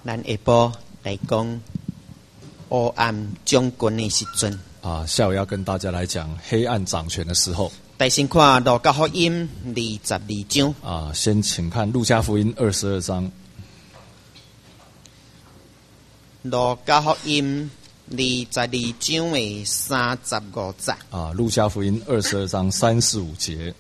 咱下晡来讲黑暗掌权的时阵。 下午要跟大家来讲黑暗掌权的时候。 大先看路加福音22章。 先请看路加福音22章。 路加福音22章的35节。 路加福音22章35节。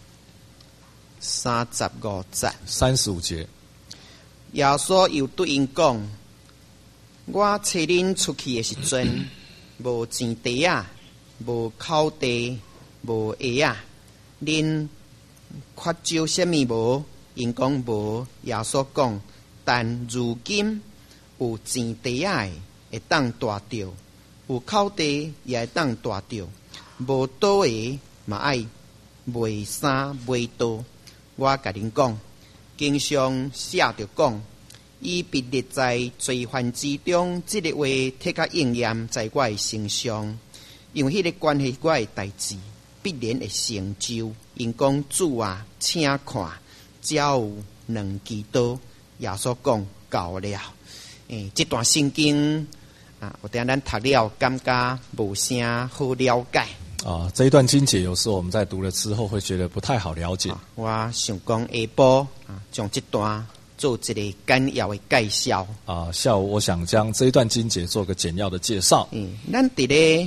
35节。 35节。 耶稣又对因讲：我找恁出去的时阵，无钱地啊，无口地，无鞋啊，恁缺少什么无？因讲无。耶稣讲：但如今有钱地啊会当带着，有口地也会当带着，无倒鞋嘛爱卖衫卖刀。我甲恁讲。经上写着讲，伊必列在罪犯之中，这个话贴甲应验在我的身上，因为迄个关系我的代志必然会成就。因讲主啊，请看，只有2支刀。耶稣讲够了。这段圣经有当咱读了，感觉无啥好了解。 这一段经节有时候我们在读了之后会觉得不太好了解。 我想讲下晡将这段做一个简要的介绍。 下午我想将这一段经节做个简要的介绍。 咱伫咧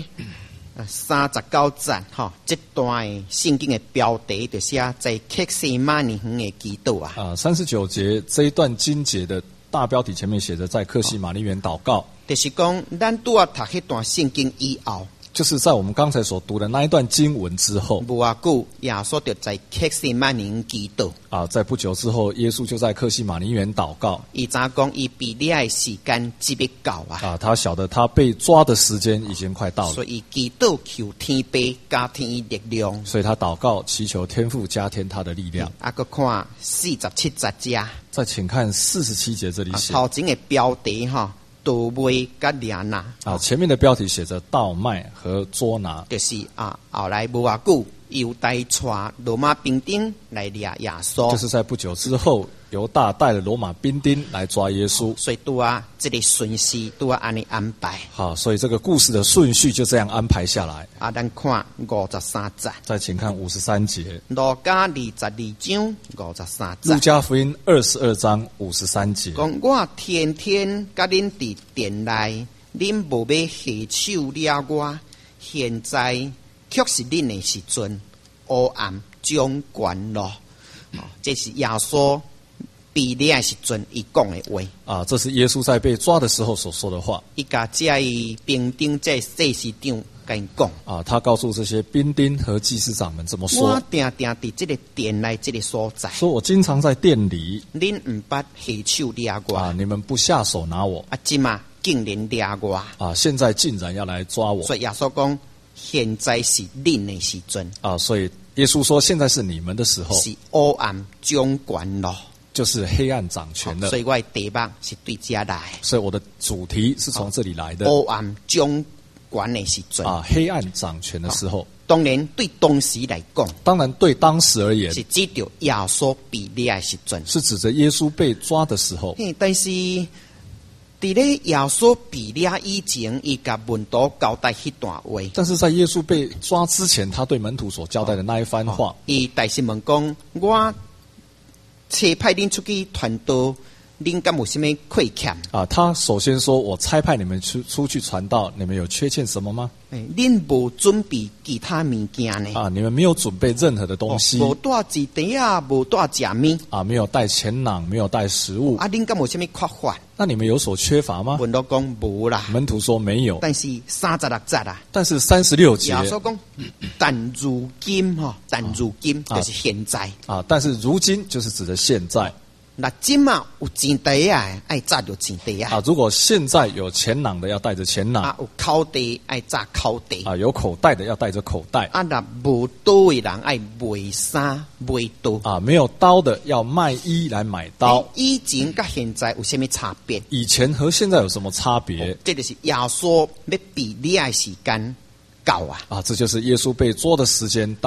39节这段的圣经的标题就写在客西马尼园的祈祷 39节这一段经节的大标题前面写着在客西马尼园祷告， 就是讲咱拄读迄段圣经以后， 就是在我们刚才所读的那一段经文之后， 无偌久，耶稣就在客西马尼园祈祷。 在不久之后，耶稣就在客西马尼园祷告。 伊早讲，伊被抓的时间即要到他晓得他被抓的时间已经快到了， 所以祈祷求天父加添伊力量。 所以他祷告祈求天父加添他的力量。 搁看47节， 再请看47节这里写， 头前的标题倒卖甲掠拿。 前面的标题写着倒卖和捉拿， 就是后来无偌久，犹大带罗马兵丁来掠耶稣， 就是在不久之后，犹大带了罗马兵丁来抓耶稣。 所以这个顺序安尼安排。 所以这个故事的顺序就这样安排下来。 咱看53节， 再请看53节。 路加22章53节。 路加福音22章53节。 讲我天天甲恁伫殿内，恁无要下手掠我，现在却是恁的时阵，黑暗掌权了。这是耶稣被抓的时阵伊讲的话。 这是耶稣在被抓的时候所说的话。 伊甲这兵丁这祭司长跟伊讲。 他告诉这些兵丁和祭司长们这么说： 我定定伫这个殿内这个所在， 说我经常在店里， 恁唔捌下手掠我。 你们不下手拿我。 即嘛竟然掠我。 现在竟然要来抓我。 所以耶稣讲，现在是恁的时阵。 所以耶稣说，现在是你们的时候， 是黑暗掌权了， 就是黑暗掌权了。 所以我的题目是对这来， 所以我的主题是从这里来的。 黑暗掌权的时阵黑暗掌权的时候。 当然对当时来讲， 当然对当时而言， 是指着耶稣被抓的时阵， 是指着耶稣被抓的时候。 但是伫咧耶稣被抓以前，伊甲门徒交代迄段话。 但是在耶稣被抓之前，他对门徒所交代的那一番话， 伊大声问讲：我差派恁出去传道，恁敢有什么亏欠？ 他首先说：我差派你们出去传道，你们有缺欠什么吗？ 恁无准备其他物件呢？ 你们没有准备任何的东西， 无带钱袋啊，无带食物没有带钱囊，没有带食物。 恁敢有什么缺乏？ 那你们有所缺乏吗？ 门徒讲无啦。 门徒说没有。 但是36节但是36节， 耶稣讲，但如今但如今就是现在但是如今就是指的现在。 那今嘛有钱袋啊，爱揸着钱袋啊。 如果现在有钱囊的，要带着钱囊有口袋爱揸口袋有口袋的要带着口袋那无刀的人爱卖衫卖刀没有刀的要卖衣来买刀。 以前跟现在有什么差别？ 以前和现在有什么差别？ 这就是耶稣要被抓的时间到这就是耶稣被捉的时间到了。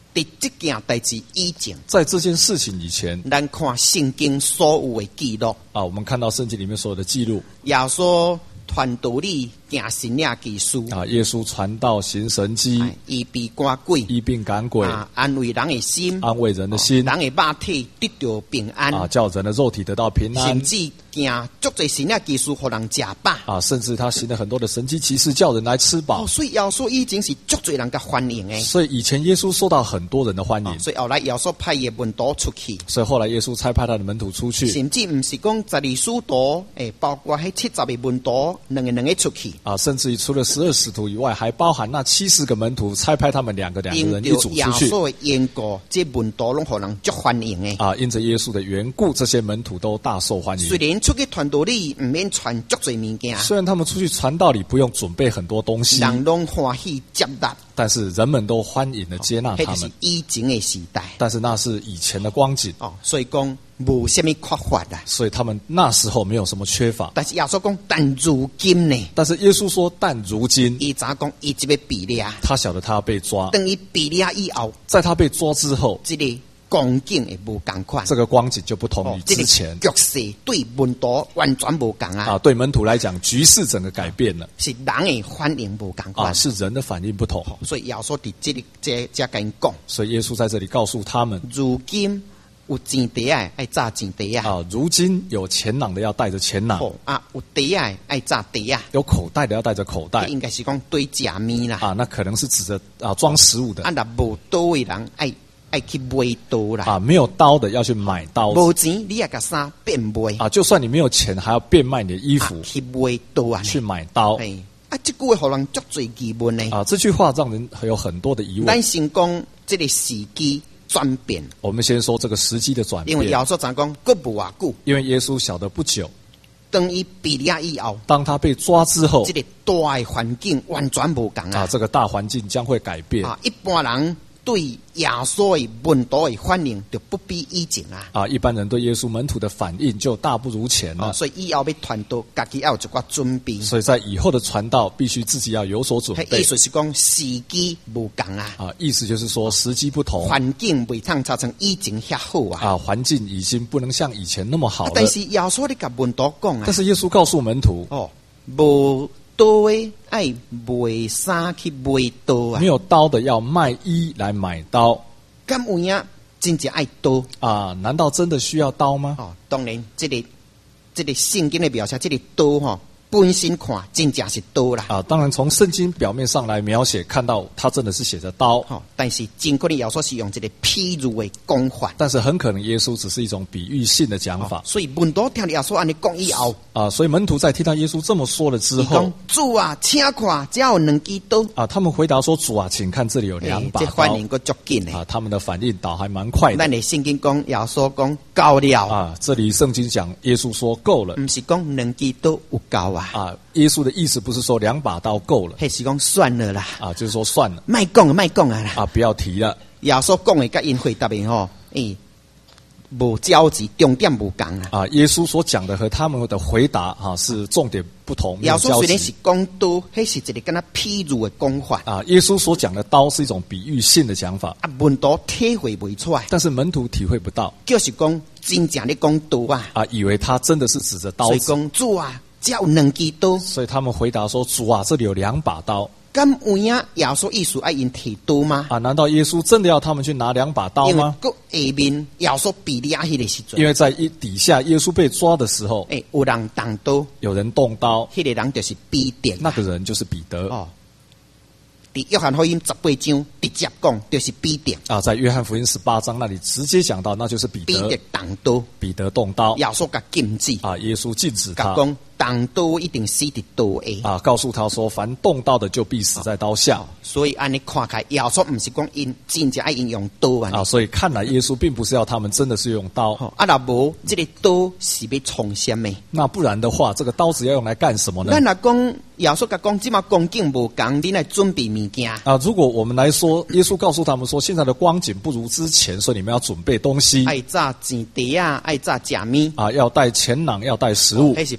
伫这件代志以前， 在这件事情以前咱看圣经所有的记录， 啊，我们看到圣经里面所有的记录耶稣传道理行神迹奇事啊，耶稣传道行神迹， 医治赶鬼， 医病赶鬼， 安慰人的心， 安慰人的心， 人的肉体得到平安啊，叫人的肉体得到平安， 甚至行足侪神迹奇事，互人食饱啊，甚至他行了很多的神迹奇事，叫人来吃饱。 所以耶稣已经是足侪人甲欢迎的。 所以以前耶稣受到很多人的欢迎， 所以后来耶稣派伊门徒出去， 所以后来耶稣差派他的门徒出去， 甚至唔是讲12使徒，包括迄70个门徒，两个出去啊，甚至于除了12使徒以外，还包含那70个门徒，差派他们两个人一组出去。 因着耶稣的缘故，这门徒拢互人足欢迎的啊，因着耶稣的缘故，这些门徒都大受欢迎。 虽然出去传道理，唔免传足侪物件， 虽然他们出去传道理不用准备很多东西， 人拢欢喜接纳， 但是人们都欢迎的接纳他们。 是以前的时代， 但是那是以前的光景所以讲无什么缺乏啊。 所以他们那时候没有什么缺乏。 但是耶稣讲，但如今呢？ 但是耶稣说，但如今， 伊咋讲？伊就要比咧， 他晓得他要被抓， 等于比咧以后， 在他被抓之后， 这个光景会无同款， 这个光景就不同于之前。 局势对门徒完全无同啊！ 对门徒来讲，局势整个改变了， 是人的反应无同款是人的反应不同。 所以耶稣伫这跟伊讲， 所以耶稣在这里告诉他们：如今有钱袋的爱炸钱袋啊！如今有钱囊的要带着钱囊有袋的爱炸袋有口袋的要带着口袋。 应该是讲堆假米啦那可能是指着装食物的。 若无刀的人爱去买刀啦没有刀的要去买刀子。 无钱你也甲衫变卖就算你没有钱，还要变卖你的衣服去买刀去买刀。 这句话互人足侪疑问呢这句话让人有很多的疑问。 咱先讲这个时机转变。 我们先说这个时机的转变。 因为耶稣常讲，佫无偌久。 因为耶稣晓得不久， 当伊被抓以后， 当他被抓之后， 这个大的环境完全无同这个大环境将会改变一般人对耶稣的门徒的反应就不比以前一般人对耶稣门徒的反应就大不如前了所以以后要传道，家己要有一寡准备。 所以在以后的传道，必须自己要有所准备。 意思是讲时机无同意思就是说时机不同， 环境未通造成以前遐好环境已经不能像以前那么好了。 但是耶稣咧甲门徒讲但是耶稣告诉门徒无刀的爱卖衫去买刀没有刀的要卖衣来买刀。 敢有影真正爱刀难道真的需要刀吗？ 当然，这个圣经的描写，这个刀本身看真正是刀啦当然从圣经表面上来描写，看到它真的是写着刀但是真可能耶稣是用这个譬如的讲法， 但是很可能耶稣只是一种比喻性的讲法所以门徒听耶稣安尼讲以后所以门徒在听到耶稣这么说了之后， 主啊，请看，只有2支刀他们回答说：主啊，请看这里有2把刀。 这反应够足紧的他们的反应倒还蛮快的。 咱的圣经讲耶稣讲够了这里圣经讲耶稣说够了， 不是讲2支刀有够耶稣的意思不是说2把刀够了， 是讲算了啦就是说算了， 卖讲啦不要提了。 耶稣讲的甲因回答的无交集，重点无同耶稣所讲的和他们的回答是重点不同。 耶稣虽然是讲刀，迄是一个跟他譬如的讲法耶稣所讲的刀是一种比喻性的讲法门徒体会不出来， 但是门徒体会不到， 就是讲真正咧讲刀以为他真的是指着刀子， 所以讲主啊，只有2支刀， 所以他们回答说：主啊，这里有2把刀。 敢有影耶稣意思爱因提刀吗？ 难道耶稣真的要他们去拿2把刀吗？ 因为下面耶稣被抓迄个时阵， 因为在底下耶稣被抓的时候， 有人动刀， 有人动刀， 迄个人就是彼得， 那个人就是彼得伫约翰福音18章直接讲，就是彼得在约翰福音18章那里直接讲到，那就是彼得动刀， 彼得动刀， 耶稣甲禁止耶稣禁止他讲动刀一定死伫刀下告诉他说，凡动刀的就必死在刀下所以安尼看开，耶稣不是讲因真正爱因用刀所以看来耶稣并不是要他们真的是用刀若无这个刀是要从什么？ 那不然的话，这个刀子要用来干什么呢？ 咱若讲耶稣甲讲，即马光景无同，你来准备物件如果我们来说，耶稣告诉他们说，现在的光景不如之前，所以你们要准备东西， 爱炸钱袋爱炸假米要带钱囊，要带食物， 那是帮助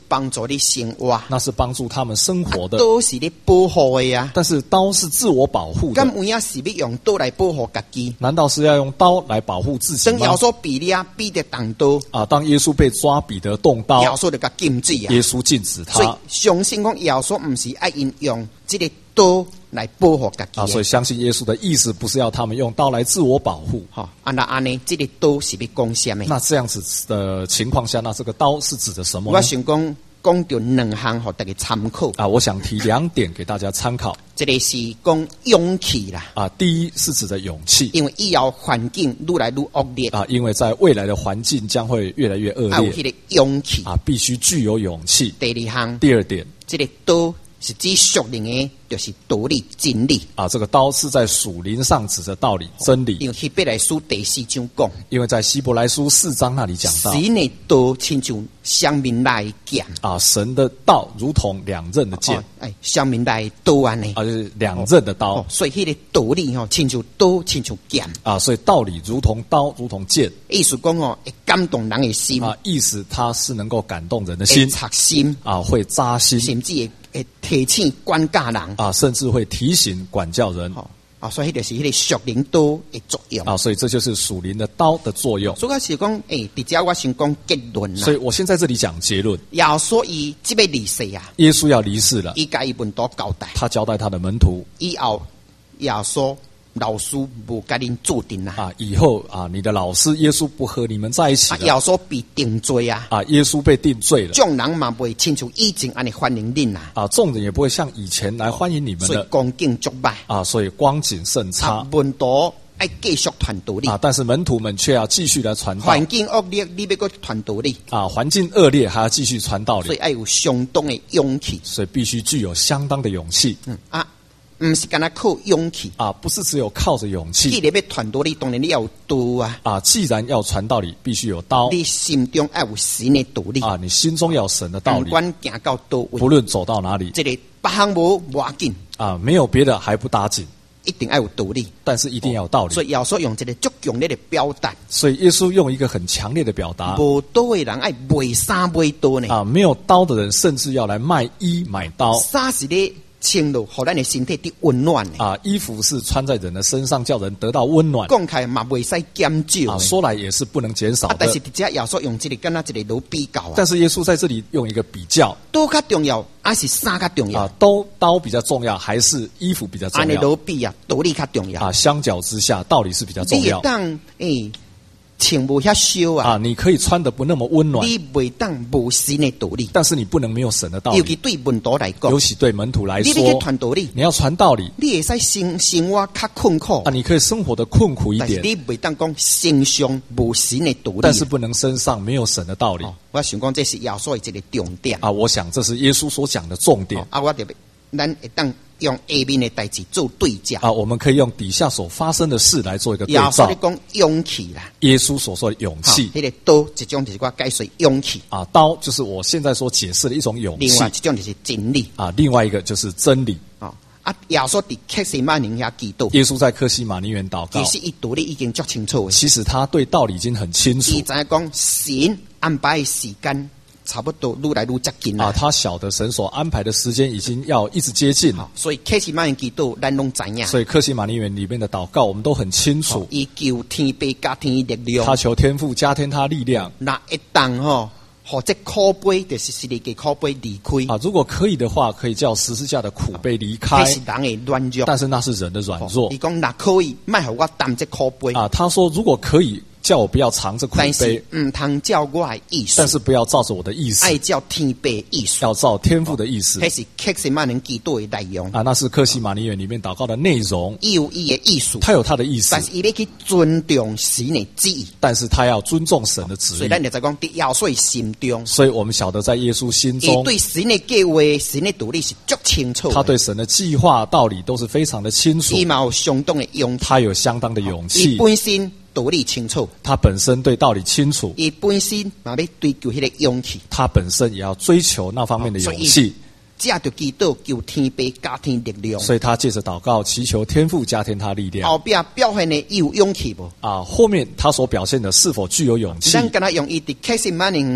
你生活， 那是帮助他们生活的。 刀是你保护的呀。 但是刀是自我保护的， 咁有影是要用刀来保护家己？ 难道是要用刀来保护自己吗？ 当耶稣被你彼得动刀， 当耶稣被抓，彼得动刀， 耶稣就甲禁止啊。 耶稣禁止所以他。 相信讲耶稣唔是爱因用这个刀来保护家己所以相信耶稣的意思不是要他们用刀来自我保护。 那安尼，这个刀是要讲什么？ 那这样子的情况下，那这个刀是指的什么呢？ 我想讲到两项，给大家参考。 我想提2点给大家参考。 这个是讲勇气啦。 第一是指的勇气， 因为以后环境愈来愈恶劣因为在未来的环境将会越来越恶劣， 有迄个勇气必须具有勇气。 第2项， 第2点， 这个刀是指属灵的，就是道理真理这个刀是在属灵上指着道理真理。 因为希伯来书第4章讲， 因为在希伯来书4章那里讲到， 神的刀亲像双面来剑神的道如同2刃的剑， 双面来刀安尼就是2刃的刀。 所以迄个道理亲像刀，亲像剑所以道理如同刀，如同剑。 意思讲会感动人的心意思它是能够感动人的心， 会插心会扎心， 甚至会提醒管教人甚至会提醒管教人所以就是迄个属灵刀的作用所以这就是属灵的刀的作用。 所以我是讲直接我先讲结论啦。 所以我先在这里讲结论。 耶稣伊即要离世啊， 耶稣要离世了， 伊甲伊门徒交代， 他交代他的门徒， 以后耶稣老师无甲恁注定啦以后你的老师耶稣不和你们在一起了耶稣被定罪耶稣被定罪了， 众人嘛袂亲像以前安尼欢迎恁众人也不会像以前来欢迎你们所以了光景足歹所以光景甚差门徒爱继续传道理但是门徒们却要继续来传道。 环境恶劣，你要搁传道理环境恶劣还要继续传道理， 所以爱有相当的勇气， 所以必须具有相当的勇气不是干那靠勇气不是只有靠着勇气。 既然要传道理，当然你要有刀既然要传道理，必须有刀。 你心中要有神的道理你心中要有神的道理。 不管行到多位， 不论走到哪里， 这个别项无要紧没有别的还不打紧， 一定要有道理， 但是一定要有道理。 所以耶稣用这个足强烈的表达， 所以耶稣用一个很强烈的表达， 无刀的人爱卖衫卖刀呢没有刀的人甚至要来卖衣买刀。 衫是咧穿落，互咱的身体得温暖衣服是穿在人的身上，叫人得到温暖。 讲开嘛袂使减少说来也是不能减少的。 但是直接耶稣用这个跟他这个来比较但是耶稣在这里用一个比较， 刀较重要还是衫较重要刀比较重要还是衣服比较重要？ 安尼来比道理较重要相较之下道理是比较重要。 你当穿无遐烧你可以穿得不那么温暖， 你袂当无神的道理， 但是你不能没有神的道理。 尤其对门徒来讲， 尤其对门徒来说， 你要去传道理， 你要传道理， 你会使生活较困苦你可以生活的困苦一点， 但是你袂当讲身上无神的道理， 但是不能身上没有神的道理。 我想讲这是耶稣的一个重点我想这是耶稣所讲的重点我特别咱会当用下面的代志做对照我们可以用底下所发生的事来做一个对照。 耶稣在讲勇气啦， 耶稣所说的勇气， 那个刀一种就是我解释勇气刀就是我现在所解释的一种勇气。 另外一种就是真理另外一个就是真理耶稣在客西马尼亚祈祷， 耶稣在客西马尼园祷告， 其实他道理已经足清楚的， 其实他对道理已经很清楚。 他知讲神安排的时间差不多愈来愈接近了他晓得神所安排的时间已经要一直接近了， 所以客西马尼祈祷咱拢知影。 所以客西马尼园里面的祷告我们都很清楚。 伊求天父加添力量， 他求天父加添他力量。 那一旦或者苦杯就是世界苦杯离开如果可以的话，可以叫十字架的苦杯离开。 那是人的软弱， 但是那是人的软弱。 伊讲那可以，莫互我担这苦杯他说如果可以，叫我不要尝这苦杯， 但是唔通照我的意思， 但是不要照着我的意思， 爱照天父的意思， 要照天父的意思。 那是客西马尼祈祷的内容那是客西马尼园里面祷告的内容。 伊有伊的意思， 他有他的意思， 但是伊要去尊重神的旨意， 但是他要尊重神的旨意。 所以咱就在讲在耶稣心中， 所以我们晓得在耶稣心中， 伊对神的计划、神的道理是足清楚的， 他对神的计划道理都是非常的清楚。 伊嘛有相当的勇气， 他有相当的勇气， 伊本身道理清楚， 他本身对道理清楚， 伊本身嘛要追求迄个勇气， 他本身也要追求那方面的勇气。 借着祈祷求天父加添力量， 所以他借着祷告祈求天父加添他力量。 后边表现的有勇气不？ 后面他所表现的是否具有勇气？ 咱跟他用伊的客西马尼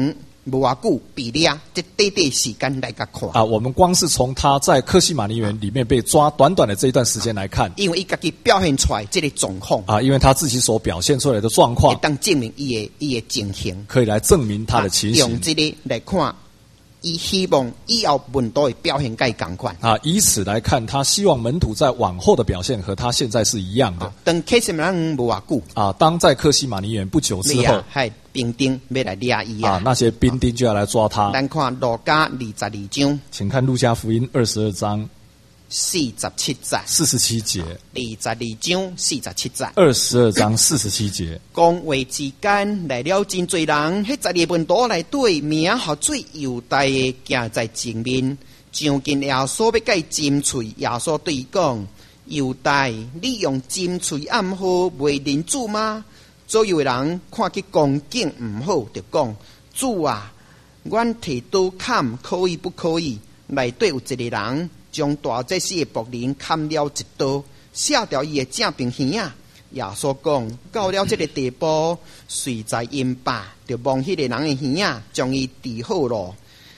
无偌久被抓，这短短时间来甲看。 啊，我们光是从他在客西马尼园里面被抓短短的这一段时间来看， 因为伊家己表现出来这个状况， 啊，因为他自己所表现出来的状会况， 当证明伊的情形， 可以来证明他的情形。 用这个来看，伊希望以后门徒的表现该同款。 啊，以此来看，他希望门徒在往后的表现和他现在是一样的。 当客西马尼园无偌久， 啊，当在客西马尼园不久之后， 还兵丁要来抓伊啊，那些兵丁就要来抓他。 咱看路加22章， 请看路加福音22章 47节。 47节 22章47节， ，22章47节。 讲话之间来了真侪人，迄12门徒来对名号最犹大的行在前面，上近耶稣要甲伊尖喙。耶稣对伊讲：犹大，你用尖喙暗号袂认主吗？左右的人看去光景唔好，就讲：主啊，阮提刀砍可以不可以？内底有一个人将大祭司的仆人砍了一刀，射掉伊的正边耳啊！耶稣讲，到了这个地步，谁在因爸就望迄个人的耳啊，将伊治好咯。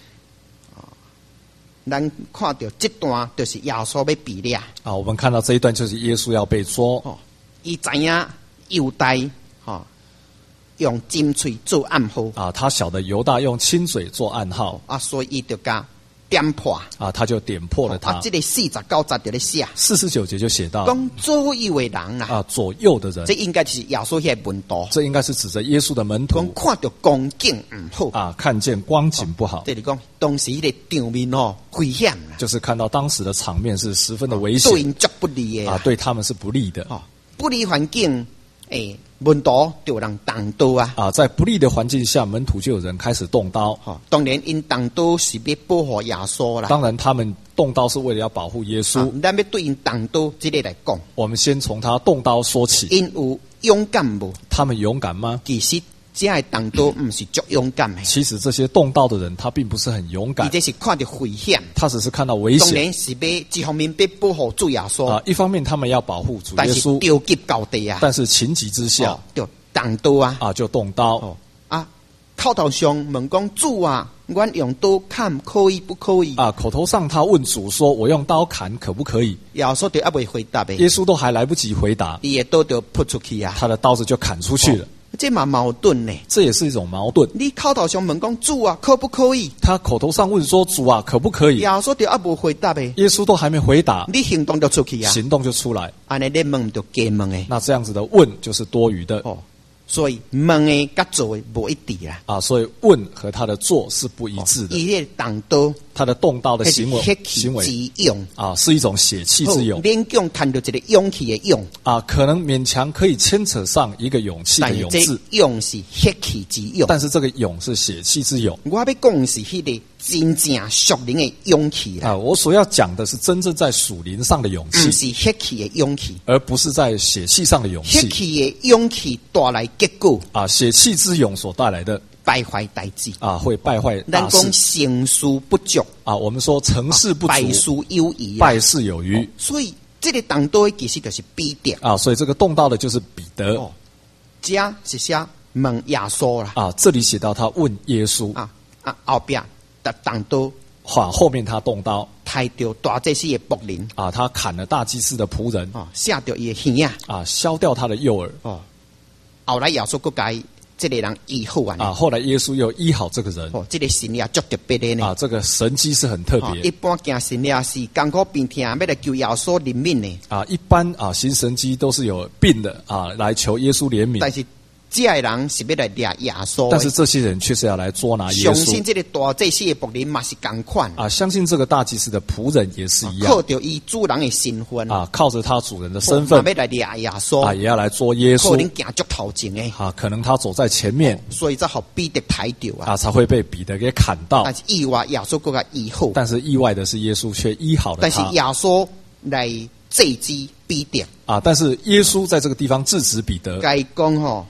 咱看到这段就是耶稣要被抓啊，我们看到这一段就是耶稣要被捉。 伊知影犹大用尖喙做暗号啊，他晓得犹大用亲嘴做暗号啊，所以伊就甲点破啊，他就点破了他。 啊，这个49节就咧写 49节就写到， 讲左右的人啊， 左右的人， 这应该就是耶稣迄个门徒， 这应该是指着耶稣的门徒。 讲看到光景唔好啊，看见光景不好， 这里讲当时迄个场面危险啦， 就是看到当时的场面是十分的危险， 对因足不利的啊，对他们是不利的。 不利环境，门徒就有人动刀啊！ 啊，在不利的环境下，门徒就有人开始动刀。 当然，因动刀是要保护耶稣啦。 当然，他们动刀是为了要保护耶稣。 咱要对因动刀，这个来讲， 我们先从他动刀说起。 因有勇敢无？ 他们勇敢吗？ 其实这的动刀不是足勇敢的。 其实这些动刀的人，他并不是很勇敢。 伊这是看到危险， 他只是看到危险。 当然是要一方面要保护主耶稣啊，一方面他们要保护主耶稣， 但是丢急到地啊。 但是情急之下， 就动刀啊！ 啊，就动刀。 口头上问讲主啊，阮用刀砍可以不可以？ 啊，口头上他问主说：“我用刀砍可不可以？” 耶稣就还未回答呗。 耶稣都还来不及回答， 伊的刀就扑出去啊！ 他的刀子就砍出去了。 这蛮矛盾呢。 这也是一种矛盾。 你口头上问讲主啊，可不可以？ 他口头上问说：“主啊，可不可以？” 耶稣就还无回答呗。 耶稣都还没回答， 你行动就出去啊！ 行动就出来。 安尼你问就假问诶。 那这样子的问就是多余的。 所以问诶甲做诶无一致啦。 啊，所以问和他的做是不一致的。 伊迄动刀， 他的动刀的行为之勇啊，是一种血气之勇。 勉强看到一个勇气的勇啊，可能勉强可以牵扯上一个勇气的勇字。 勇是血气之勇， 但是这个勇是血气之勇。 我要讲是迄个真正属灵的勇气啦。 啊，我所要讲的是真正在属灵上的勇气， 不是血气的勇气， 而不是在血气上的勇气。 血气的勇气带来结果啊，血气之勇所带来的败坏代志啊，会败坏大事。 咱讲成事不足啊，我们说成事不足， 败事有余， 败事有余。 所以这个动刀其实就是彼得啊，所以这个动刀的就是彼得。 这是写问耶稣啦。 啊，这里写到他问耶稣后边的动刀。 后面他动刀， 抬掉大祭司的仆人啊，他砍了大祭司的仆人射掉伊的耳啊，削掉他的右耳后来耶稣佫甲这个人医好啊！ 后来耶稣又医好这个人。 这个神力足特别的呢！ 这个神迹是很特别。 一般行神力是艰苦病痛，要来求耶稣怜悯的。 一般行神迹都是有病的来求耶稣怜悯。 但是这些人是要来抓耶稣， 但是这些人却是要来捉拿耶稣。 相信这个大祭司的仆人嘛是同款相信这个大祭司的仆人也是一样， 靠着伊主人的身份靠着他主人的身份， 要来抓耶稣也要来捉耶稣。 可能行足头前的可能他走在前面， 所以才好彼得抬掉才会被彼得给砍到。 但是意外耶稣佫甲医好， 但是意外的是耶稣却医好了他。 但是耶稣来制止彼得但是耶稣在这个地方制止彼得， 该讲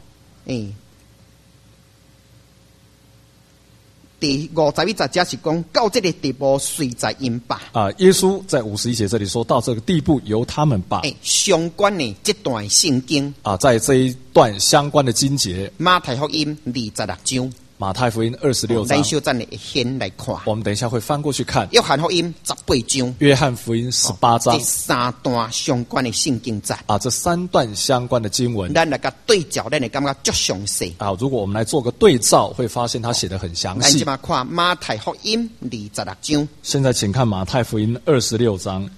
第51节是讲到这个地步，谁在因爸耶稣在51节这里说到这个地步，由他们把相关的这段圣经在这一段相关的经节， 马太福音26章马太福音26章， 咱小咱来先来看。 我们等一下会翻过去看。 约翰福音18章， 约翰福音18章这三段相关的圣经节这3段相关的经文， 咱来个对照，咱会感觉足详细。 如果我们来做个对照，会发现他写得很详细。 咱即马看马太福音26章， 现在请看马太福音26章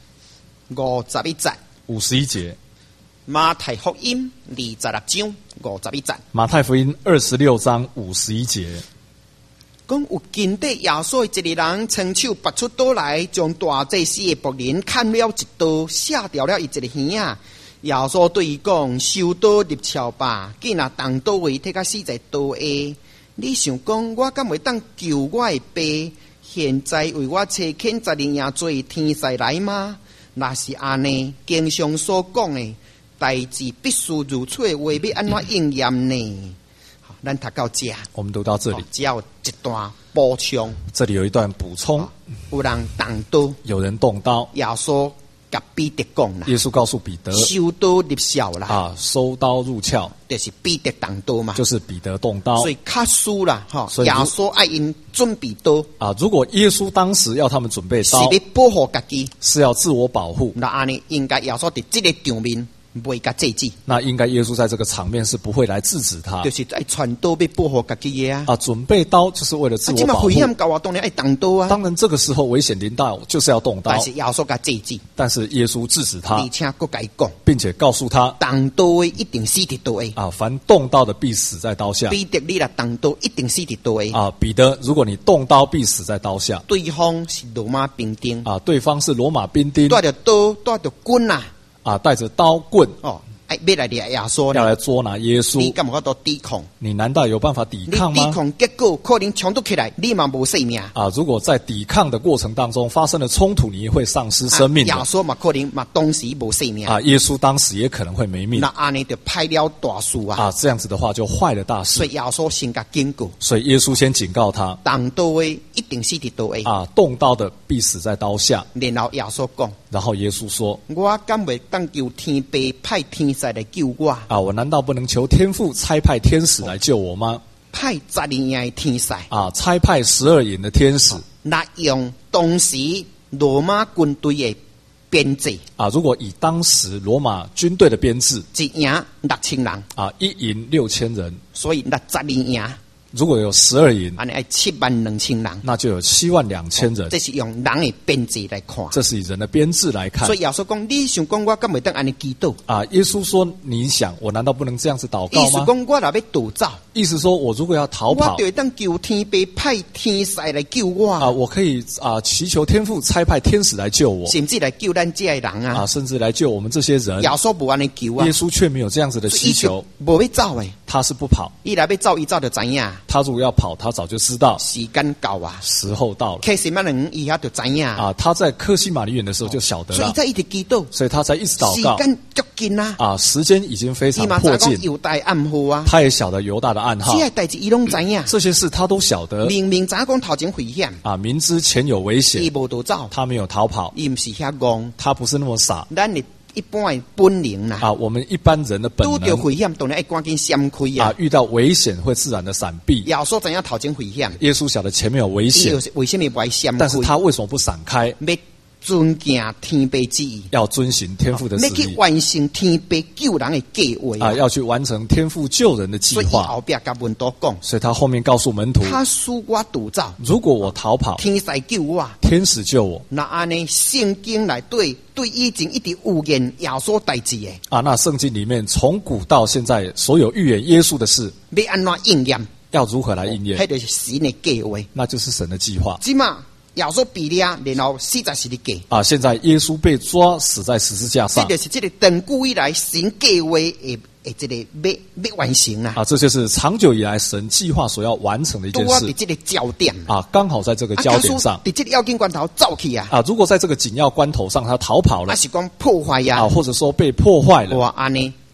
51节。 51节。 马太福音26章51节， 马太福音26章51节， 讲有近地耶稣的一个人，伸手拔出刀来，将大祭司的仆人砍了一刀，卸掉了伊一个耳仔。耶稣对伊讲：收刀入鞘吧，紧啊动刀位摕甲死在刀下。你想讲，我敢袂当救我的爸？现在为我找肯10年也做天使来吗？若是安尼，经上所讲的代志必须如此的话，要安怎应验呢？好，咱读到这， 我们读到这里， 只有一段补充。 这里有一段补充， 有人动刀， 有人动刀， 耶稣甲彼得讲啦， 耶稣告诉彼得收刀入鞘啦， 收刀入鞘， 就是彼得动刀嘛， 就是彼得动刀， 所以较输啦， 所以耶稣爱因准备刀如果耶稣当时要他们准备是刀， 要保护家己， 是要自我保护， 那安尼应该耶稣伫这个场面袂甲制止， 那应该耶稣在这个场面是不会来制止他， 就是爱传刀要保护家己的准备刀就是为了自我保护。 危险到我当然爱动刀啊， 当然这个时候危险临到就是要动刀， 但是耶稣甲制止， 但是耶稣制止他， 而且佫甲伊讲， 并且告诉他， 动刀的一定死伫刀下凡动刀的必死在刀下。 彼得你若动刀一定死伫刀下彼得，如果你动刀必死在刀下。 对方是罗马兵丁对方是罗马兵丁， 带着刀带着棍带着刀棍要来掠耶稣， 要来捉拿耶稣， 你敢有法度抵抗？ 你难道有办法抵抗吗？ 你抵抗，结果可能冲突起来，你嘛无性命如果在抵抗的过程当中发生了冲突，你会丧失生命的。 耶稣嘛可能嘛当时无性命耶稣当时也可能会没命。 那安尼就坏了大事这样子的话就坏了大事。 所以耶稣先甲警告， 所以耶稣先警告他， 动刀的一定死伫刀下动刀的必死在刀下。 然后耶稣讲， 然后耶稣说， 我敢袂当求天父派天使来救我？ 我难道不能求天父差派天使来救我吗？ 派12营的天使差派12营的天使， 那用当时罗马军队的编制如果以当时罗马军队的编制， 一营6000人一营6000人， 所以那12营如果有12营， 安尼爱72000人， 那就有72000人。 这是用人的编制来看， 这是以人的编制来看。 所以耶稣讲，你想讲我敢袂当安尼祈祷耶稣说，你想我难道不能这样子祷告吗？ 意思讲我若要逃走， 意思说我如果要逃跑， 我就会当求天父派天使来救我我可以祈求天父差派天使来救我， 甚至来救咱这些人甚至来救我们这些人。 耶稣无安尼求耶稣却没有这样子的祈求， 无要走诶， 他是不跑。 伊若要走，伊早就知影。 他如果要跑，他早就知道时间到时候到了。 克西马人伊遐就知影他在科西玛尼园的时候就晓得了， 所以他一直祈祷， 所以他才一直祷告。 时间足近时间已经非常迫近。 犹大暗号他也晓得犹大的暗号， 这些代志伊拢知影， 这些事他都晓得。 明明知影讲头前危险明知前有危险， 伊无逃走， 他没有逃跑， 伊毋是遐戆， 他不是那么傻。 咱的一般的本能我们一般人的本能， 拄到危险当然要赶紧闪开遇到危险会自然的闪避。 耶稣知影头前危险， 耶稣晓得前面有危险， 为什么不爱闪开？ 但是他为什么不闪开？ 要遵行天父之意， 要遵行天父的旨意， 要去完成天父救人的计划要去完成天父救人的计划。 所以后边甲门徒讲， 所以他后面告诉门徒， 他使我逃走， 如果我逃跑， 天使救我， 天使救我。 那安尼圣经内对以前一直预言耶稣代志的那圣经里面从古到现在所有预言耶稣的事， 要安怎应验？ 要如何来应验？ 迄就是神的计划， 那就是神的计划。 即嘛耶稣被抓，然后死在十字架现在耶稣被抓，死在十字架上。 这就是这个长久以来神计划的这个要完成这就是长久以来神计划所要完成的一件事。 在这个焦点刚好在这个焦点上， 在这个要紧关头走去如果在这个紧要关头上他逃跑了， 是讲破坏或者说被破坏了， 安尼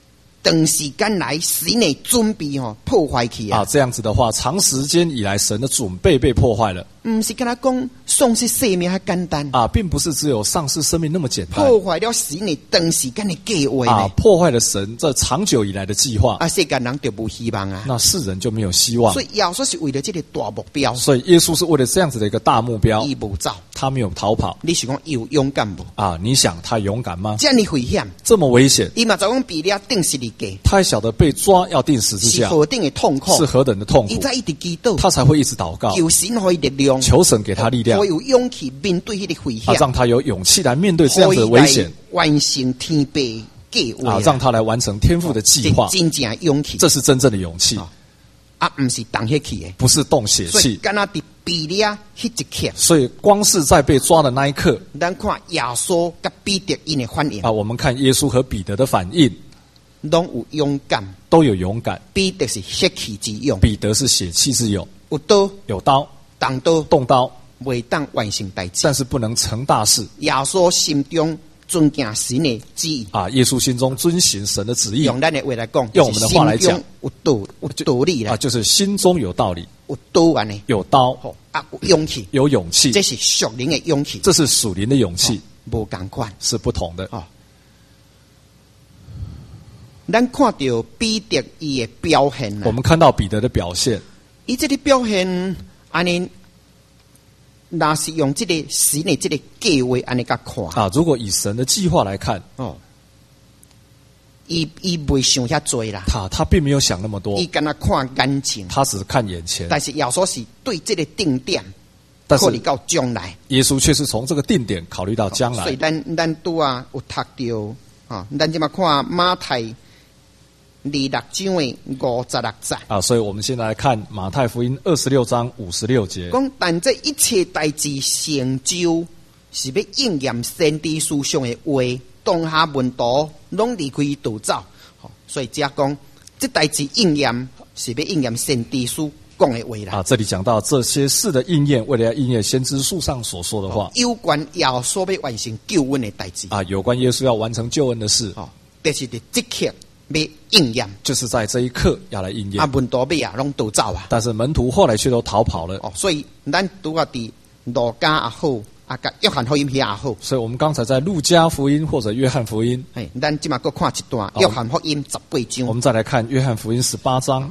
长时间来神的准备破坏去啊！ 这样子的话，长时间以来神的准备被破坏了。 不是跟他讲丧失生命还简单并不是只有丧失生命那么简单。 破坏了神的长时间的计划破坏了神这长久以来的计划世间人就无希望啊！ 那世人就没有希望。 所以耶稣是为了这个大目标， 所以耶稣是为了这样子的一个大目标， 他无走， 他没有逃跑。 你是讲有勇敢不你想他勇敢吗？ 这样的危险， 这么危险， 他嘛就讲被了定十字架， 他还晓得被抓要钉十字架是何等的痛苦， 是何等的痛苦， 他才一直祈祷， 他才会一直祷告， 求神给他力量， 求神给他力量， 有勇气面对那个危险， 让他有勇气来面对这样子的危险， 完成天父计划让他来完成天父的计划， 真正的勇气， 这是真正的勇气不是动血气的， 不是动血气。 所以刚刚在比利亚那一刻， 所以光是在被抓的那一刻， 咱看耶稣跟彼得因的反应我们看耶稣和彼得的反应， 都有勇敢， 都有勇敢。 彼得是血气之勇， 彼得是血气之勇， 有刀， 有刀，动刀， 未当完成大事， 但是不能成大事。 耶稣心中尊敬神的旨意耶稣心中遵行神的旨意。 用咱的话来讲， 用我们的话来讲， 有道理啦就是心中有道理， 有刀安尼， 有刀有勇气， 有勇气， 这是属灵的勇气， 这是属灵的勇气， 不同款， 是不同的咱看到彼得伊的表现我们看到彼得的表现， 伊这个表现安尼。那是用这个神的这个计划安尼甲看如果以神的计划来看伊未想遐多啦， 他并没有想那么多， 伊敢若看眼前， 他只是看眼前。 但是耶稣是对这个定点考虑到将来， 耶稣却是从这个定点考虑到将来。 所以咱拄有读到咱即马看马太26章的56节所以我们现在来看马太福音26章56节， 讲但这一切代志成就，是要应验先知书上的话，当下门徒拢离开逃走。所以只讲这代志应验，是要应验先知书讲的话啦。 这里讲到这些事的应验，为了要应验先知书上所说的话， 有关耶稣要完成救恩的代志有关耶稣要完成救恩的事但是在这刻要应验， 就是在这一刻要来应验。 门徒尾拢逃走但是门徒后来却都逃跑了所以咱拄啊伫路加也好甲约翰福音也好， 所以我们刚才在路加福音或者约翰福音， 咱即马搁看一段约翰福音18章， 我们再来看约翰福音18章。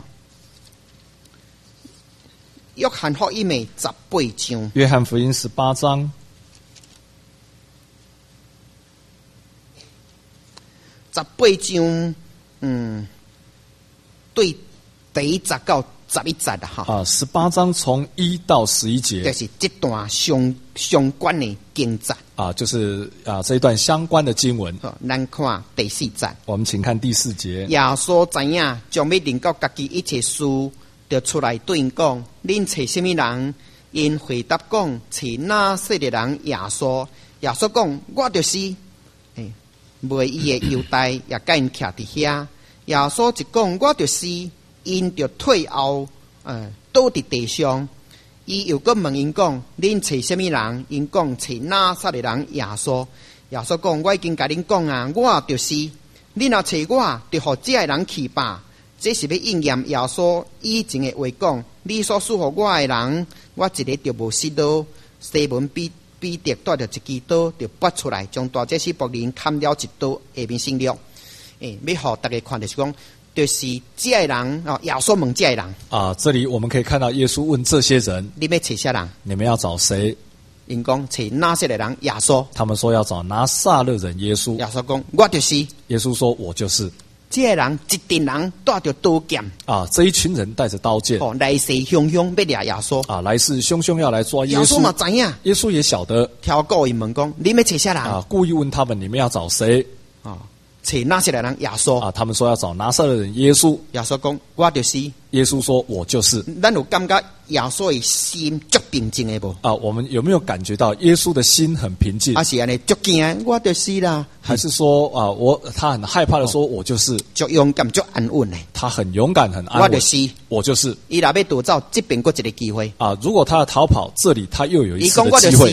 约翰福音的18章， 约翰福音18章 18章对第一节到11节 18章从1到11节， 就是这段相关的经节就是这一段相关的经文。 咱看第4节， 我们请看第4节。 耶稣知影将要临到家己一切事，就出来对因讲：恁找什么人？因回答讲：找拿撒勒人耶稣。耶稣讲：我就是。卖伊的犹大也甲因徛伫遐。耶稣一讲：我就是。因就退后，倒伫地上。伊又搁问因讲：恁找什么人？因讲：找拿撒勒人耶稣。耶稣讲：我已经甲恁讲我就是。恁若找我，就互这个人去吧。这是要应验耶稣以前的话讲：你所赐予我的人，我一个就无失落。西门彼得带着一支刀，就拔出来，将大祭司仆人砍了一刀，下面省略。要互大家看就是讲。就是这个人耶稣问这个人这里我们可以看到耶稣问这些人： 你要找啥人？ 你们要找谁？ 因讲找拿撒勒人耶稣。 他们说要找拿撒勒人耶稣。 耶稣讲：我就是。 耶稣说：我就是。 这个人一群人带着刀剑这一群人带着刀剑来势汹汹要抓耶稣来势汹汹要来抓耶稣。 耶稣嘛知影， 耶稣也晓得。 挑过因问讲：你要找啥人？ 故意问他们：你们要找谁？ 找拿撒勒人耶稣他们说要找拿撒勒人耶稣。 耶稣讲：我就是。 耶稣说：我就是。 咱有感觉耶稣的心足平静的不我们有没有感觉到耶稣的心很平静？ 是安尼足惊，我就是啦。 还是说他很害怕的说：我就是。 足勇敢足安稳的。 他很勇敢很安稳。 我就是。 我就是。 伊若要逃走，这边搁一个机会如果他要逃跑，这里他又有一次的机会。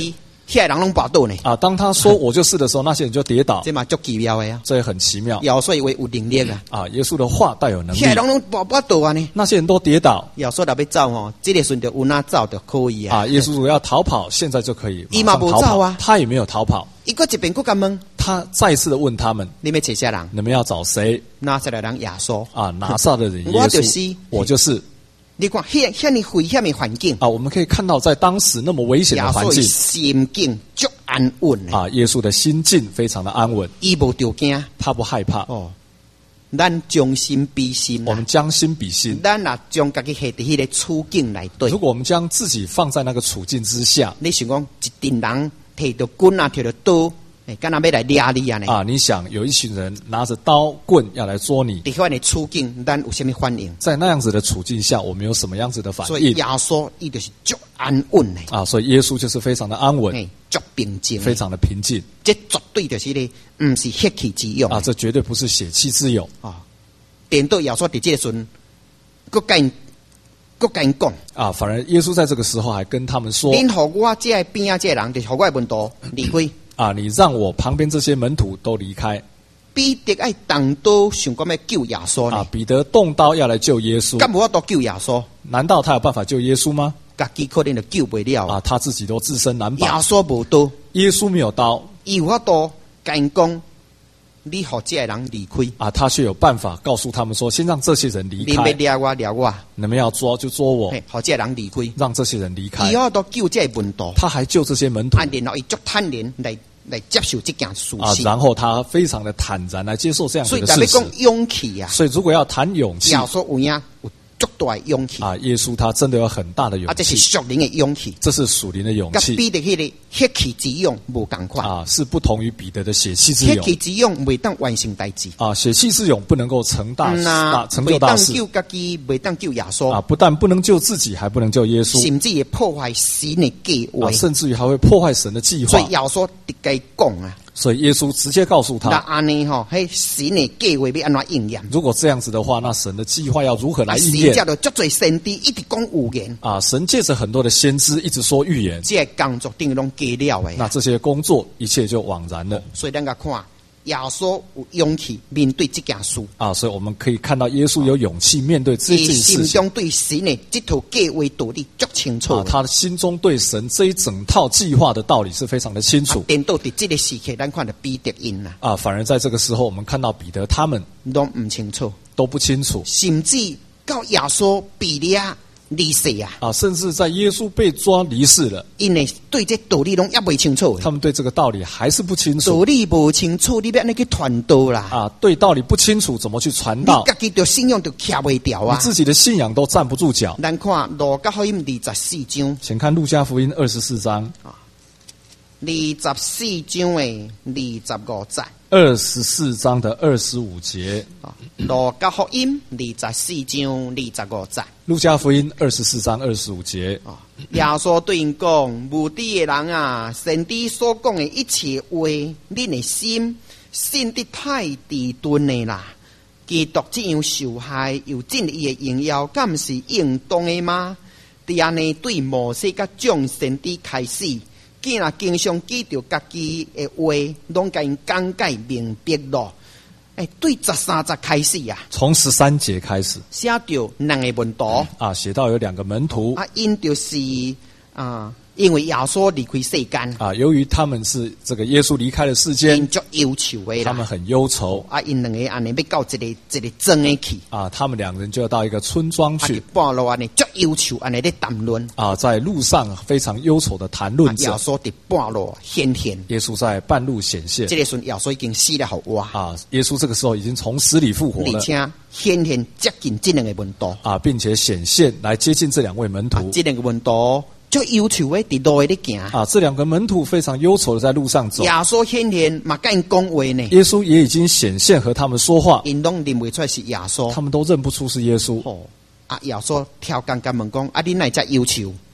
遐人拢跋倒呢。 啊，当他说我就是的时候，那些人就跌倒， 这嘛足奇妙的啊！ 这也很奇妙耶稣以为有能力啊， 啊。耶稣的话带有能力， 遐人拢跋倒啊呢。 那些人都跌倒耶稣若要走吼，这个时阵就有哪走就可以啊。 啊。耶稣如果要逃跑，现在就可以伊嘛马上逃没走啊跑，他也没有逃跑。 伊个一遍佫甲问， 他再一次的问他们： 你要找啥人？ 你们要找谁拿撒勒人耶稣啊？拿撒勒人耶我就是稣，我就是你看遐尼危险的环境， 啊。我们可以看到，在当时那么危险耶的环境稣心境足安稳的， 啊，耶稣的心境非常的安稳， 伊无着惊。 他不害怕。 哦，咱将心比心啊我们，将心比心， 咱若将家己下伫迄个处境内底如，果我们将自己放在那个处境之下你想讲一群人摕着棍啊，摕着刀，敢若要来掠你啊呢？ 啊，你想有一群人拿着刀棍要来捉你， 伫款的处境，咱有啥物反应？ 在那样子的处境下，我们有什么样子的反应所以耶稣伊就是足安稳的， 啊？所以耶稣就是非常的安稳， 足平静的， 非常的平静这绝对就是咧，毋是血气之勇啊！这绝对不是血气之勇啊！颠倒耶稣伫这个时阵，佮甲因讲， 啊！反而耶稣在这个时候还跟他们说恁互我这个边啊，这个人，就是互我的门徒离开。 啊，你让我旁边这些门徒都离开彼得爱动刀想讲要救耶稣啊！ 呢， 彼得动刀要来救耶稣， 敢无法度救耶稣？ 难道他有办法救耶稣吗？ 家己可能就救袂了啊，他自己都自身难耶保。 稣无刀， 耶稣没有刀伊有法度甲因讲，你互这个人离开。 啊，他却有办法告诉他们说：先让这些人离你要开， 掠我掠我， 你们要捉就捉我， 嘿，互这个人离开。 让这些人离开伊。有法度救这个门徒， 他还救这些门徒然后伊足坦然来接受这件事啊， 实。 然后他非常的坦然来接受这样所子的事实以咱要讲。勇气啊， 所以如果要谈勇气耶稣有影有足大的勇气啊，耶稣他真的有很大的勇啊，这是气， 属灵的勇气， 这是属灵的勇甲气彼得迄个血气之勇无共款。 啊，是不同于彼得的血气之勇血气之勇袂当完成代志， 啊，血气之勇不能够成成就袂当大事救家己，袂当救耶稣啊，不但不能救自己，还不能救耶稣甚至会破坏神的计划啊，。甚至于还会破坏神的计划所以。耶稣直接讲啊， 所以耶稣直接告诉那他， 安尼吼，迄神的计划要安怎应验？ 如果这样子的话，那神的计划要如何来应神验叫做足侪先知一直讲预言， 啊？神借着很多的先知一直说预言， 这个工作等于拢假了的。 那这些工作一切就枉然了所以咱甲看耶稣有勇气面对这件事， 啊！所以我们可以看到耶稣有勇气面对这伊件事情心中对神的这套计划道理足清楚啊， 的。 他的心中对神这一整套计划的道理是非常的清楚颠倒伫这个时刻，咱看到彼得因啦， 啊。反而在这个时候，我们看到彼得他们拢唔清楚， 都不清楚甚至到耶稣被掠离世啊， 啊，甚至在耶稣被抓离世了， 因为对这道理拢也未清楚的。 他们对这个道理还是不清楚道理无清楚，你要安尼去传道啦， 啊，对道理不清楚，怎么去传你道？ 家己着信仰着徛袂掉啊。 你自己的信仰都站不住脚。 咱看路加福音24章请看路加福音24章 24章的25节。 24章的25节， 路加福音24章25节。 路加福音24章25节耶稣对因讲：无知的人啊，先知所讲的一切话，恁的心信得太迟钝的啦。基督这样受害又尽伊的荣耀，敢是应当的吗？伫安尼对摩西甲众先知开始，竟然经常记着家己的话，拢甲因讲解明白咯。对13节开始啊， 从13节开始写着两个门徒。 啊，写到有2个门徒因就是因为耶稣离开世间， 啊，由于他们是这个耶稣离开了世间因，足忧愁的啦。 他们很忧愁因两个安尼要到一个庄的去， 啊，他们2人就要到一个村庄伫去半路安尼足忧愁安尼咧谈论。 啊，在路上非常忧愁的谈论耶着。 稣伫半路显现， 耶稣在半路显现这个时候耶稣已经死了互我， 啊，耶稣这个时候已经从死里复活了而且显现接近这两个门徒。 啊，并且显现来接近这2位门徒这两个门徒足忧愁的伫路咧行。 啊，这2个门徒非常忧愁的在路上走耶。稣显现嘛，甲因讲话呢， 耶稣也已经显现和他们说话， 因拢认为出来是耶稣。 他们都认不出是耶稣耶稣跳工甲问讲：你哪会遮忧愁？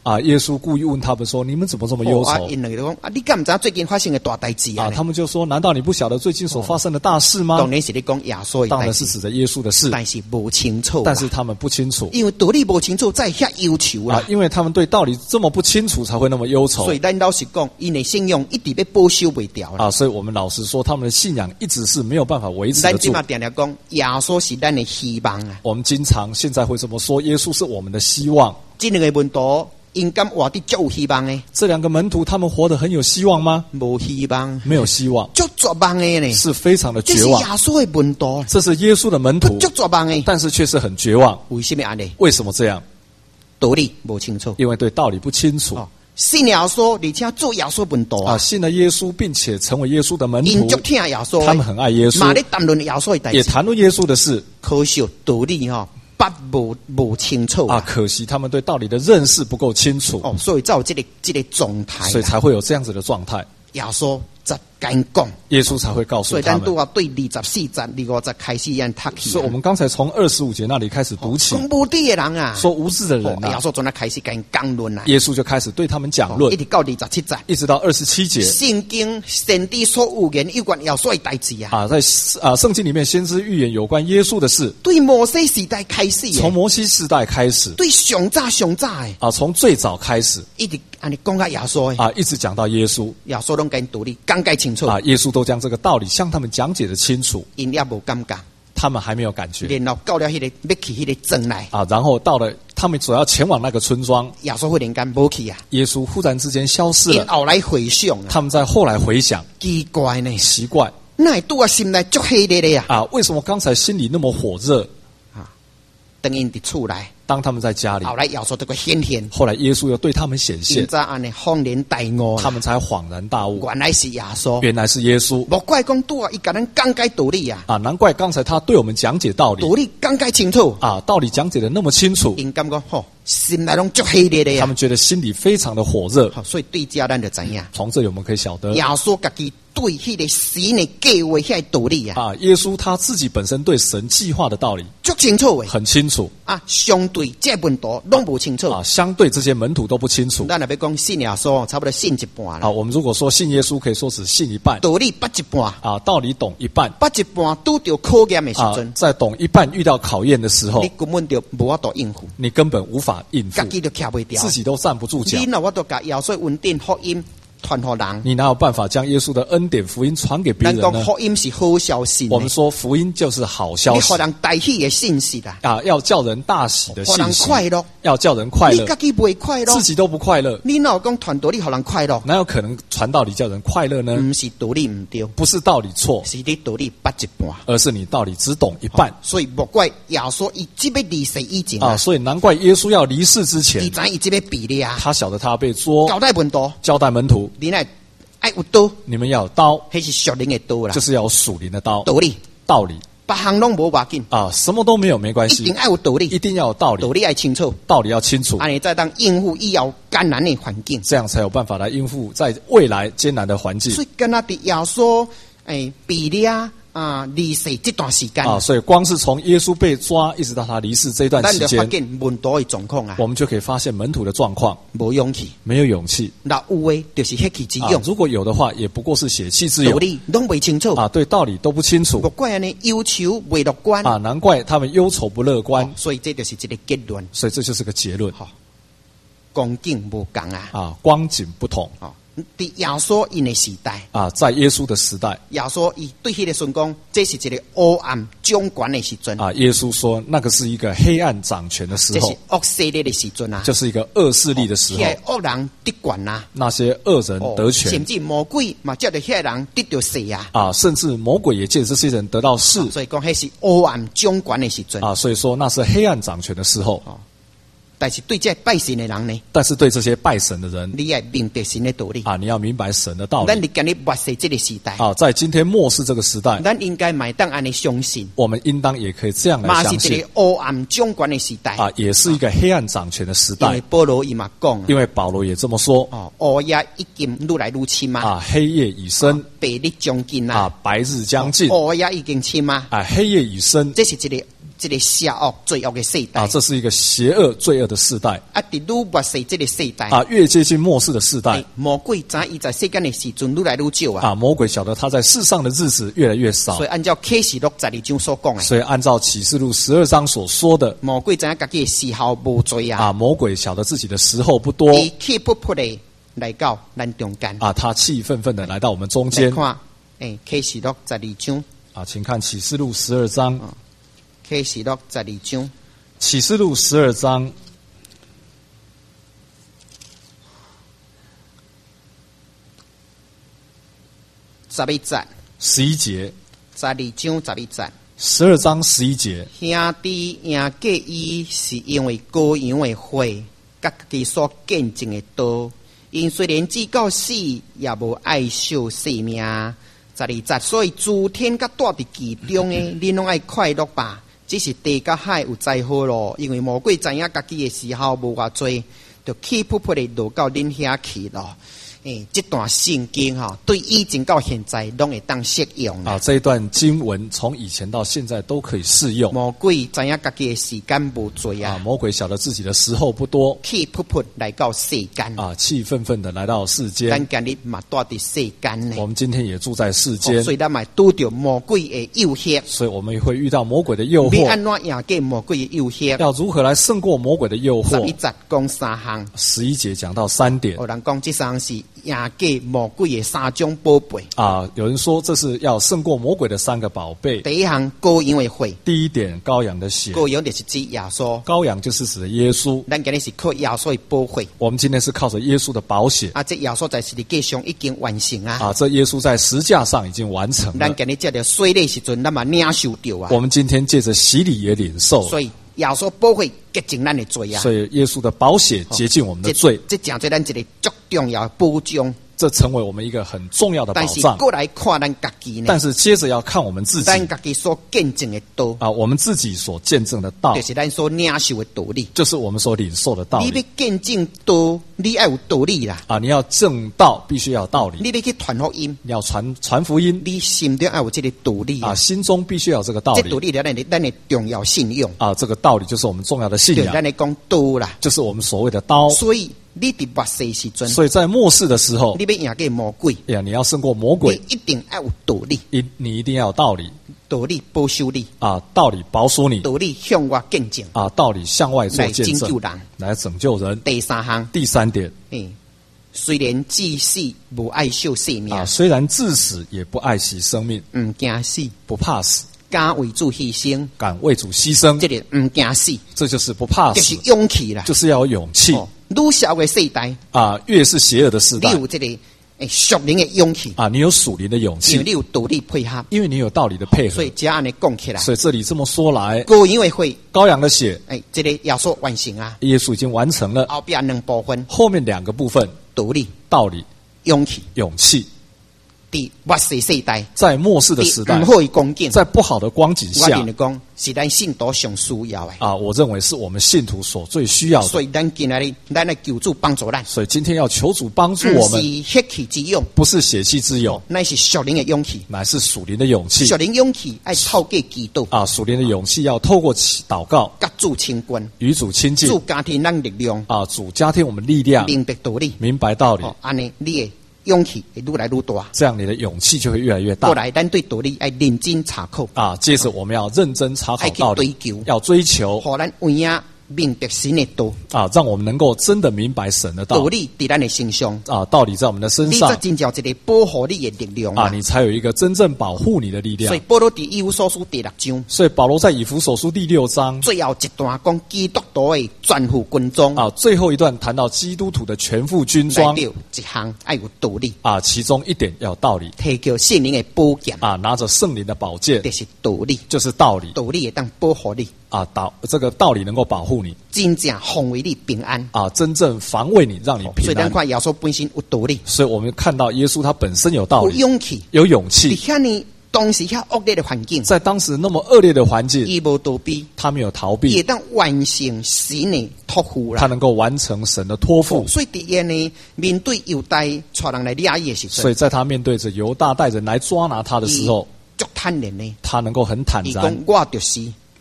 啊，耶稣故意问他们说：“你们怎么这么忧愁？” 因两个就讲啊，你敢唔知最近发生的大代志啊？ 他们就说：“难道你不晓得最近所发生的大事吗？” 当然是你讲耶稣的代志， 当然是指着耶稣的事， 但是不清楚。 但是他们不清楚， 因为道理不清楚，才遐忧愁啦。 因为他们对道理这么不清楚，才会那么忧愁。 所以咱老实讲，因的信仰一直被保守不掉啦。 所以我们老实说，他们的信仰一直是没有办法维持得住。 咱今嘛定定讲，耶稣是咱的希望啊。 我们经常现在会这么说，耶稣是我们的希望。 这两个门徒应该活得足有希望的。 这两个门徒他们活得很有希望吗？ 无希望， 没有希望， 足绝望的呢， 是非常的绝望。 这是耶稣的门徒， 这是耶稣的门徒， 足绝望的， 但是却是很绝望。 为什么安尼？ 为什么这样？ 道理不清楚， 因为对道理不清楚。 信耶稣，而且做耶稣门徒啊， 信了耶稣，并且成为耶稣的门徒， 因足听耶稣， 他们很爱耶稣， 嘛咧谈论耶稣的代志， 也谈论耶稣的事。 可惜道理不清楚可惜他们对道理的认识不够清楚所以才有这个状态， 所以才会有这样子的状态。 耶稣才敢讲， 耶稣才会告诉他们。 所以咱都要对24节、25节开始样读起。 所以我们刚才从25节那里开始读起。 讲无知的人啊， 说无知的人啊， 耶稣从那开始跟讲论啊。 耶稣就开始对他们讲论， 一直到27节， 一直到27节。 圣经先知所预言有关耶稣的代志啊。 在圣经里面，先知预言有关耶稣的事。 对摩西时代开始， 从摩西时代开始， 对上早的从最早开始， 一直安尼讲到耶稣的一直讲到耶稣。 耶稣拢跟道理讲解清楚耶稣都将这个道理向他们讲解的清楚， 因也无感觉， 他们还没有感觉。 然后到了要去那个镇来然后到了他们所要前往那个村庄， 耶稣忽然间无去啊， 耶稣忽然之间消失了。 后来回想他们在后来回想， 奇怪呢， 奇怪， 那会拄啊心内足黑热的为什么刚才心里那么火热等因伫厝内， 当他们在家里， 后来耶稣这个显现， 后来耶稣又对他们显现， 才安尼恍然大悟， 他们才恍然大悟， 原来是耶稣， 原来是耶稣。 莫怪讲拄啊，伊甲咱讲解道理难怪刚才他对我们讲解道理， 道理讲解清楚道理讲解的那么清楚， 因感觉心内拢足黑热的他们觉得心里非常的火热， 所以对家咱就知影。 从这里我们可以晓得， 耶稣家己对迄个神的计划遐道理耶稣他自己本身对神计划的道理足清楚的， 很清楚相对这门徒拢不清楚相对这些门徒都不清楚。 咱若要讲信耶稣，差不多信一半啦。 我们如果说信耶稣，可以说只信一半， 道理捌一半道理懂一半， 捌一半拄着考验的时阵， 在懂一半遇到考验的时候， 你根本就无法度应付， 你根本无法应付， 自己就徛不掉， 自己都站不住脚。 你哪我都甲耶稣恩典福音传给人， 你哪有办法将耶稣的恩典福音传给别人呢？ 咱讲福音是好消息， 我们说福音就是好消息， 你让人大喜的信息要叫人大喜的信息， 让人快乐， 要叫人快乐。 你自己不会快乐， 自己都不快乐， 你哪有讲传道理让人快乐？ 哪有可能传道理叫人快乐呢？ 不是道理不对， 不是道理错， 是你道理捌一半， 而是你道理只懂一半。 所以莫怪耶稣伊即要离世以前所以难怪耶稣要离世之前， 你知伊即要比咧他晓得他要被捉， 交代门徒， 交代门徒， 你乃爱有刀， 你们要有刀， 迄是属灵的刀啦， 就是要有属灵的刀， 道理，别项拢无要紧什么都没有没关系， 一定要有道理， 一定要有道理， 道理要清楚， 道理要清楚， 安尼再当应付以后艰难的环境， 这样才有办法来应付在未来艰难的环境。 所以跟他的耶稣比咧离世这段时间所以光是从耶稣被抓一直到他离世这段期间， 咱就发现门徒的状况我们就可以发现门徒的状况， 无勇气， 没有勇气。 那有的就是血气之勇， 如果有的话，也不过是血气之勇。 道理拢未清楚对道理都不清楚。 莫怪安尼忧愁未乐观难怪他们忧愁不乐观。 所以这就是一个结论。 所以这就是个结论。 光景无同光景不同。 在耶稣因的时代在耶稣的时代， 耶稣伊对迄个孙讲，这是一个黑暗掌权的时阵耶稣说那个是一个黑暗掌权的时候， 这是恶势力的时阵就是一个恶势力的时候， 恶人得权那些恶人得权， 甚至魔鬼嘛叫着迄人得到势甚至魔鬼也借这些人得到势， 所以讲迄是黑暗掌权的时阵所以说那是黑暗掌权的时候但是对这拜神的人呢？ 但是对这些拜神的人， 你要明白神的道理你要明白神的道理。 咱今日末世这个时代在今天末世这个时代， 咱应该买当安尼相信， 我们应当也可以这样来相信。 嘛是一个黑暗掌权的时代也是一个黑暗掌权的时代。 因为保罗伊嘛讲， 因为保罗也这么说黑夜已经愈来愈深黑夜已深， 白日将近白日将近， 黑夜已经深黑夜已深， 这是一个这个邪恶罪恶的世代啊，这是一个邪恶罪恶的世代啊，伫愈末世这个世代啊，越接近末世的世代魔鬼知伊在世间的时阵愈来愈少啊， 啊，魔鬼晓得他在世上的日子越来越少所以，按照启示录12章所讲的， 所以按照启示录12章所说的魔鬼知影家己的时候无罪啊， 啊，魔鬼晓得自己的时候不多伊气扑扑的来到咱中间啊，他气愤愤的来到我们中间来看，启示录12章啊，请看启示录12章， 启示录12章启示录12章 11节 11节 ，12章11节。 ，12章11节， 兄弟赢过伊，是因为羔羊的血，甲家己所见证的道。因虽然至到死，也无爱惜性命。12节，所以诸天甲住伫其中的，恁拢爱快乐吧。只是地甲海有灾祸咯，因为魔鬼知影家己的时候无偌多，就气扑扑的落到恁遐去咯。这段圣经对以前到现在拢会当适用啊，这一段经文从以前到现在都可以适用。 魔鬼知影家己的时间无多啊， 魔鬼晓得自己的时候不多， 气扑扑来到世间啊，气愤愤的来到世间。 咱今日嘛住伫世间呢， 我们今天也住在世间， 所以咱嘛拄着魔鬼的诱惑， 所以我们也会遇到魔鬼的诱惑。 要安怎赢过魔鬼的诱惑？ 要如何来胜过魔鬼的诱惑 ？11节讲3项 ，11节讲到3点。 有人讲这3项是赢过魔鬼的3种宝贝啊，有人说这是要胜过魔鬼的3个宝贝。 第一项，羔羊的血。 第一点，羔羊的血。 羔羊就是指耶稣， 羔羊就是指的耶稣。 咱今日是靠耶稣的宝血， 我们今天是靠着耶稣的宝血啊，这耶稣在十字架上已经完成啊！ 啊，这耶稣在十架上已经完成了。 咱今日借着洗礼时阵，咱嘛领受着啊。 我们今天借着洗礼也领受， 所以耶稣宝血洁净咱的罪啊。 所以耶稣的宝血洁净我们的罪， 这讲做咱一个足重要的保障。 这成为我们一个很重要的保障。 但是过来看咱家己呢？ 但是接着要看我们自己， 咱家己所见证的道啊，我们自己所见证的道， 就是咱所领受的道理， 就是我们所领受的道理。 你要见证道，你要有道理啦。 啊，你要正道，必须要有道理。 你要去传福音， 你要传福音， 你心中要有这个道理啊，心中必须要有这个道理。 这道理咱的重要信用啊，这个道理就是我们重要的信仰。 咱来讲道啦， 就是我们所谓的刀。 所以你伫末世时阵， 所以在末世的时候， 你要赢过魔鬼， 你要胜过魔鬼， 你一定要有道理， 你一定要有道理， 道理保守你啊，道理保守你， 道理向外见证啊，道理向外做见证， 来拯救人， 来拯救人。 第3项， 第3点， 虽然至死无爱惜性命啊，虽然至死也不爱惜生命， 唔惊死， 不怕死， 敢为主牺牲， 敢为主牺牲， 这个唔惊死， 这就是不怕死， 就是勇气啦， 就是要有勇气。 愈邪恶的世代啊，越是邪恶的世代， 你有这个属灵的勇气啊，你有属灵的勇气， 因为你有道理配合， 因为你有道理的配合， 所以这样的讲起来， 所以这里这么说来， 羔羊的血， 羔羊的血， 这个耶稣完成啊， 耶稣已经完成了。 后边2部分， 后面2个部分， 道理、 道理、 勇气、 勇气。 伫末世世代， 在末世的时代， 唔好的光景， 在不好的光景下， 我跟你讲，是咱信徒上需要的啊！我认为是我们信徒所最需要的。 所以咱今日咱来求主帮助咱。 所以今天要求主帮助我们， 是血气之勇， 不是血气之勇， 乃是属灵的勇气， 乃是属灵的勇气。 属灵勇气爱透过祈祷啊，属灵的勇气要透过祷告， 甲主亲近， 与主亲近， 主加添咱力量啊，主加添我们力量， 明白道理， 明白道理。 安尼你的勇气会愈来愈大， 这样你的勇气就会越来越大。 过来，咱对道理要认真查考啊。接着我们要认真查考道理，要追求， 互咱有影明白神的道啊，让我们能够真的明白神的道理在咱的身上啊，道理在我们的身上， 你才真正一个保护你的力量啊，你才有一个真正保护你的力量。 所以保罗在以弗所书第6章， 所以保罗在以弗所书第6章最后一段讲基督徒的全副军装啊，最后一段谈到基督徒的全副军装， 一项要有道理啊，其中一点要有道理， 提叫圣灵的宝剑啊，拿着圣灵的宝剑， 就是道理， 就是道理， 道理会当保护你啊，这个道理能够保护你， 真正防卫你平安啊，真正防卫你，让你平安。 所以咱看耶稣本身有道理， 所以我们看到耶稣他本身有道理， 有勇气， 有勇气。 你看你当时遐恶劣的环境， 在当时那么恶劣的环境， 伊无逃避， 他没有逃避， 也当完成神的托付啦。 他能够完成神的托付。 所以第一呢，面对犹大带人来抓伊的时候， 所以在他面对着犹大带人来抓拿他的时候， 足坦然呢， 他能够很坦然。 伊讲我就是。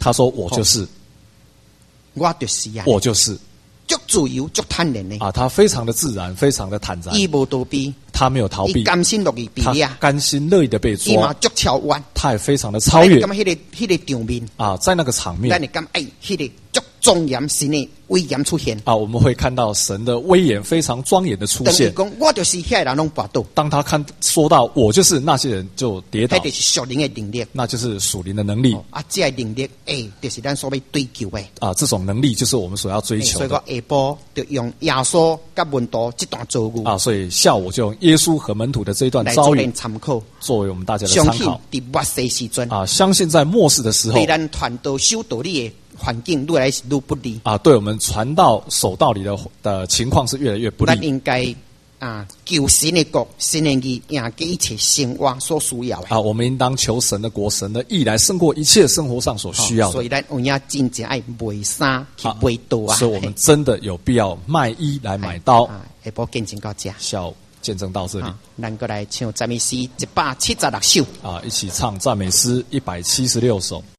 他说我就是， 我就是啊， 我就是， 足自由足坦然的啊，他非常的自然，非常的坦然， 伊无逃避， 他没有逃避， 甘心乐意被他甘心乐意的被抓， 足超越， 他也非常的超越。 迄个场面啊，在那个场面， 咱会感迄个足庄严神的威严出现啊，我们会看到神的威严非常庄严的出现。 等于讲，我就是遐人拢跋倒。 当他说到我就是那些人就跌倒， 那就是属灵的能力， 那就是属灵的能力。 这能力就是咱所谓追求的啊，这种能力就是我们所要追求的。 所以我下晡就用耶稣跟门徒这段遭遇啊，所以下午就用耶稣和门徒的这一段遭遇参考， 作为我们大家的参考。 在末世时阵啊，相信在末世的时候， 对咱传道修道理的环境越来越不利啊，对我们传道守道理的情况是越来越不利。 咱应该求神的国、神的义，赢给一切生活所需要的啊，我们应当求神的国、神的义来胜过一切生活上所需要的。 所以咱有影真正爱卖衫去卖刀啊， 所以我们真的有必要卖衣来买刀。 下晡见证到这， 下午见证到这里。 咱过来唱赞美诗176首啊，一起唱赞美诗176首。